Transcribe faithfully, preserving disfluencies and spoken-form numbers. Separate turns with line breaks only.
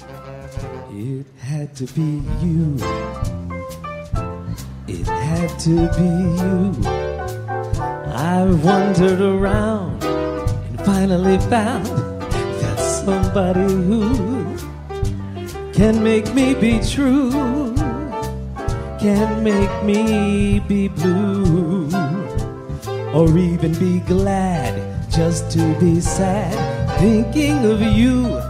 It had to be you. It had to be you. I wandered around and finally found that somebody who can make me be true, can make me be blue, or even be glad just to be sad, thinking of you.